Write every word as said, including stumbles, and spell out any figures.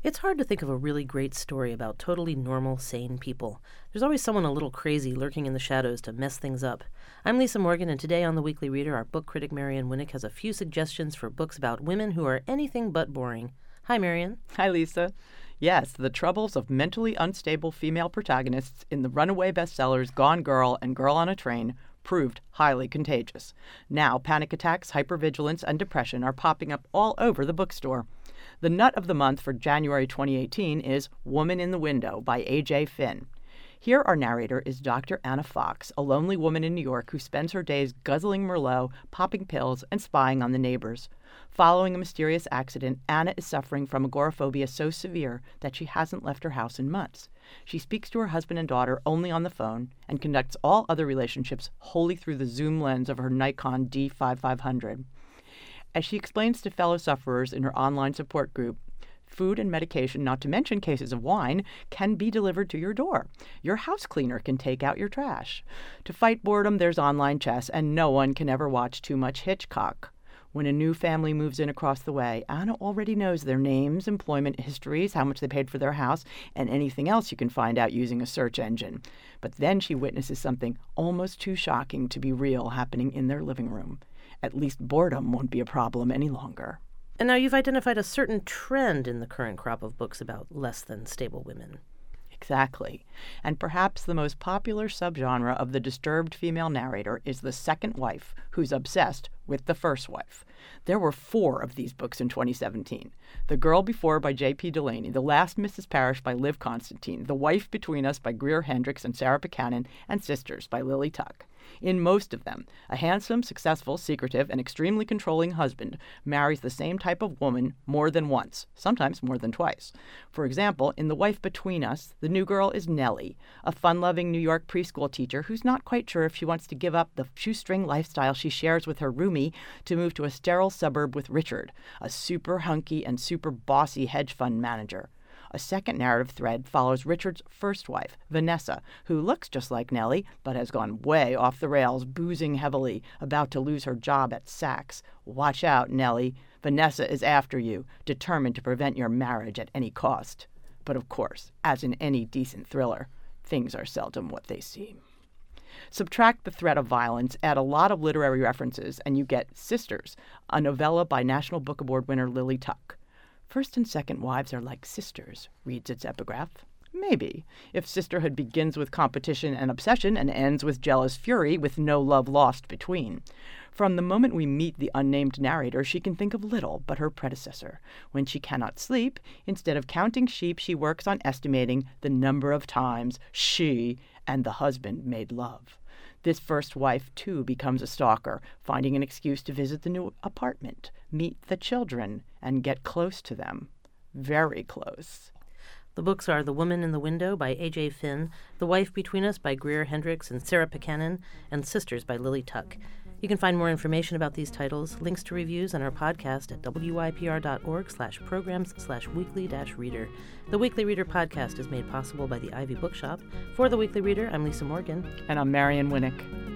It's hard to think of a really great story about totally normal, sane people. There's always someone a little crazy lurking in the shadows to mess things up. I'm Lisa Morgan, and today on The Weekly Reader, our book critic Marian Winnick has a few suggestions for books about women who are anything but boring. Hi, Marian. Hi, Lisa. Yes, the troubles of mentally unstable female protagonists in the runaway bestsellers Gone Girl and Girl on a Train proved highly contagious. Now, panic attacks, hypervigilance, and depression are popping up all over the bookstore. The nut of the month for January twenty eighteen is Woman in the Window by A J Finn. Here our narrator is Doctor Anna Fox, a lonely woman in New York who spends her days guzzling Merlot, popping pills, and spying on the neighbors. Following a mysterious accident, Anna is suffering from agoraphobia so severe that she hasn't left her house in months. She speaks to her husband and daughter only on the phone and conducts all other relationships wholly through the zoom lens of her Nikon D fifty-five hundred. As she explains to fellow sufferers in her online support group, food and medication, not to mention cases of wine, can be delivered to your door. Your house cleaner can take out your trash. To fight boredom, there's online chess, and no one can ever watch too much Hitchcock. When a new family moves in across the way, Anna already knows their names, employment histories, how much they paid for their house, and anything else you can find out using a search engine. But then she witnesses something almost too shocking to be real happening in their living room. At least boredom won't be a problem any longer. And now you've identified a certain trend in the current crop of books about less than stable women. Exactly. And perhaps the most popular subgenre of the disturbed female narrator is the second wife who's obsessed with the first wife. There were four of these books in twenty seventeen. The Girl Before by J P Delaney, The Last Missus Parrish by Liv Constantine, The Wife Between Us by Greer Hendricks and Sarah Buchanan, and Sisters by Lily Tuck. In most of them, a handsome, successful, secretive, and extremely controlling husband marries the same type of woman more than once, sometimes more than twice. For example, in The Wife Between Us, the new girl is Nellie, a fun-loving New York preschool teacher who's not quite sure if she wants to give up the shoestring lifestyle she shares with her roomie to move to a sterile suburb with Richard, a super hunky and super bossy hedge fund manager. A second narrative thread follows Richard's first wife, Vanessa, who looks just like Nellie, but has gone way off the rails, boozing heavily, about to lose her job at Saks. Watch out, Nellie. Vanessa is after you, determined to prevent your marriage at any cost. But of course, as in any decent thriller, things are seldom what they seem. Subtract the threat of violence, add a lot of literary references, and you get Sisters, a novella by National Book Award winner Lily Tuck. First and second wives are like sisters, reads its epigraph. Maybe, if sisterhood begins with competition and obsession and ends with jealous fury with no love lost between. From the moment we meet the unnamed narrator, she can think of little but her predecessor. When she cannot sleep, instead of counting sheep, she works on estimating the number of times she and the husband made love. This first wife, too, becomes a stalker, finding an excuse to visit the new apartment, meet the children, and get close to them. Very close. The books are The Woman in the Window by A J Finn, The Wife Between Us by Greer Hendricks and Sarah Buchanan, and Sisters by Lily Tuck. You can find more information about these titles, links to reviews, and our podcast at wypr.org slash programs slash weekly dash reader. The Weekly Reader podcast is made possible by the Ivy Bookshop. For The Weekly Reader, I'm Lisa Morgan. And I'm Marian Winnick.